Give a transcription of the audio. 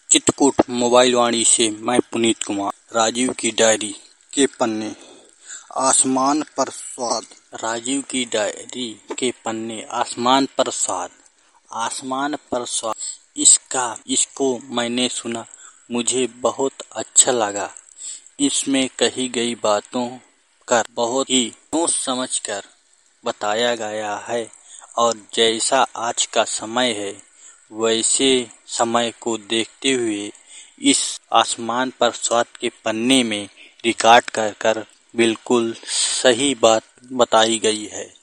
Chitrakoot mobile वाणी से मैं पुनीत कुमार। राजीव की डायरी के पन्ने आसमान पर स्वाद। राजीव की डायरी के पन्ने आसमान पर स्वाद, आसमान पर स्वाद। इसको मैंने सुना, मुझे बहुत अच्छा लगा। इसमें कही गई बातों का बहुत ही सोच समझ कर बताया गया है और जैसा आज का समय है वैसे समय को देखते हुए इस आसमान पर स्वाद के पन्ने में रिकॉर्ड कर बिल्कुल सही बात बताई गई है।